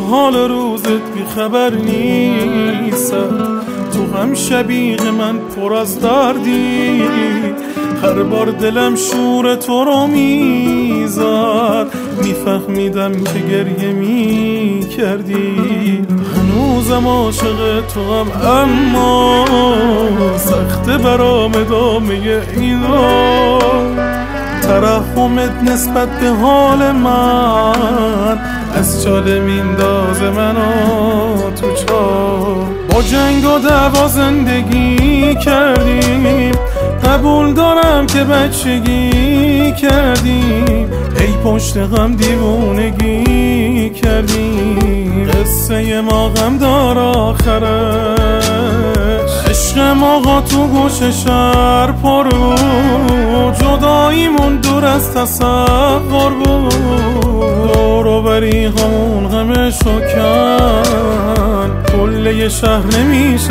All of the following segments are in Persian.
حال روزت بی خبر نیستم. تو هم شبیه من پر از دردی، هر بار دلم شور تو رو میزد، میفهمیدم که گریه میکردی. هنوزم عاشق تو هم اما سخته برام ادامه این راه. ترحمت نسبت به حال من از چاله میندازه منو تو چاه. با جنگ و دعوا زندگی کردیم، قبول دارم که بچگی کردیم، ای پشت غم دیوونگی کردیم. قصه ما غم دار آخرش، عشق ما تو گوش شهر پر بود، جداییمون دور از تصور بود. دورو بری همون غمشو کن، کله شهر نمیشه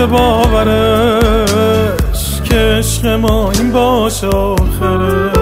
باورش که عشق ما این باشه آخرش.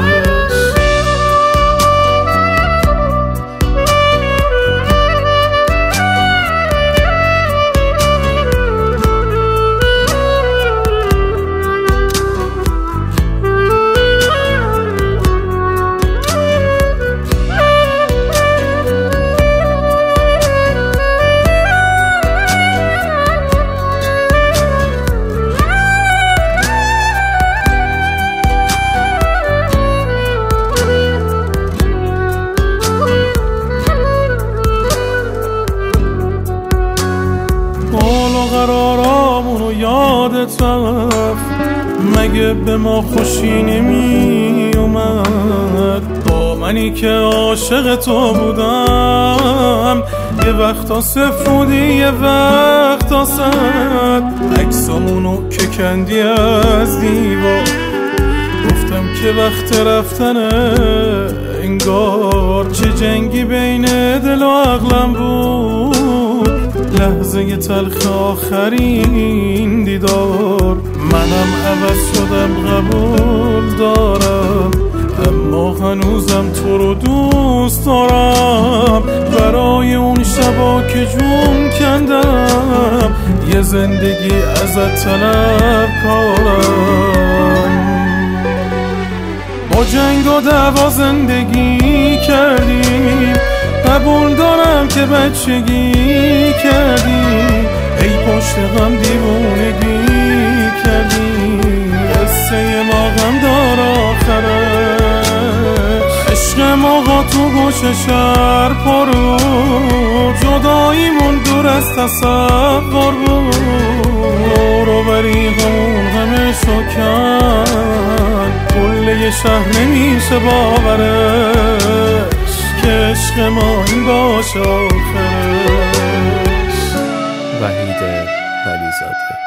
قرارامونو یادت رفت، مگه به ما خوشی نمی اومد؟ با منی که عاشق تو بودم، یه وقتا سفودی یه وقتا سد، عکسامونو که کندی از دیوار، گفتم که وقت رفتنه انگار. چه جنگی بین دل و عقلم بود، لحظه تلخ آخرین دیدار. منم عوض شدم قبول دارم، اما هنوزم تو رو دوست دارم. برای اون شبا که جون کندم، یه زندگی ازت طلب کارم. با جنگ و دعوا زندگی کردیم، قبول دارم که بچگی کردی، ای پشت غم دیوونگی کردی. قصه ما غم دار آخرش، عشق ما تو گوش شهر پر بود، جداییمون دور از تصور بود. رو بری همون غمشو کن، کله شهر نمیشه باورش که عشق ما این باشه آخرش. وحید ولیزاده.